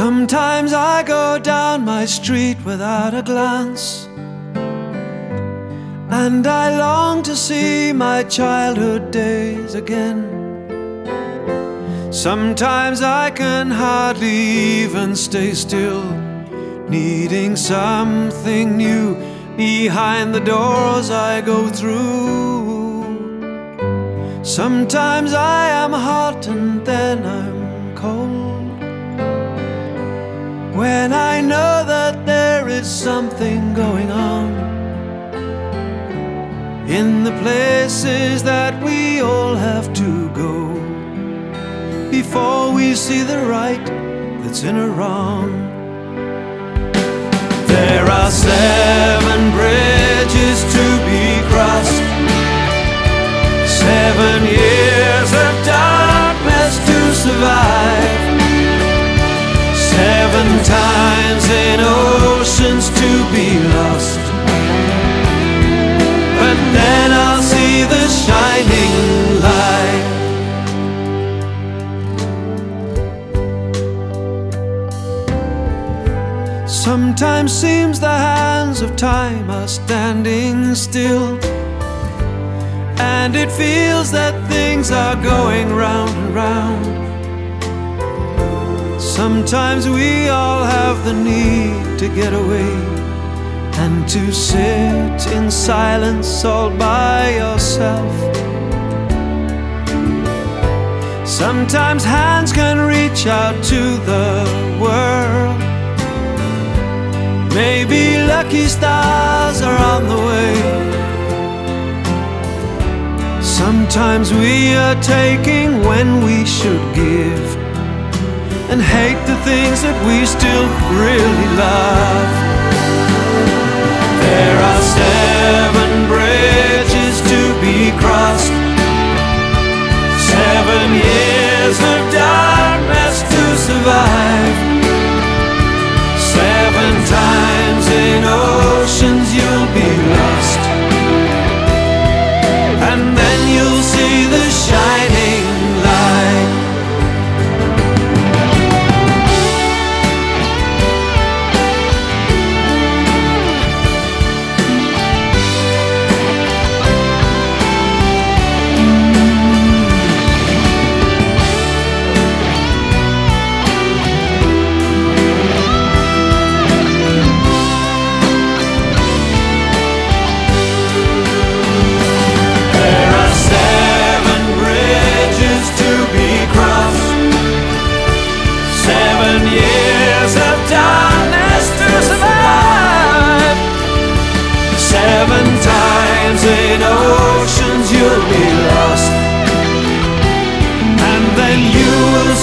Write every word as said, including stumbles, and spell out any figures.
Sometimes I go down my street without a glance, and I long to see my childhood days again. Sometimes I can hardly even stay still, needing something new behind the doors I go through. Sometimes I am hot and then I'm cold, when I know that there is something going on in the places that we all have to go before we see the right that's in a wrong. There are seven bridges to be crossed, seven years of darkness to survive, seven times in oceans to be lost. But then I'll see the shining light. Sometimes seems the hands of time are standing still, and it feels that things are going round and round. Sometimes we all have the need to get away and to sit in silence all by yourself. Sometimes hands can reach out to the world. Maybe lucky stars are on the way. Sometimes we are taking when we should give, and hate the things that we still really love. There are seven bridges to be crossed, seven years of darkness to survive, seven times in oceans you'll be lost, and then you'll see the shining light. Seven times in oceans you'll be lost, and then you will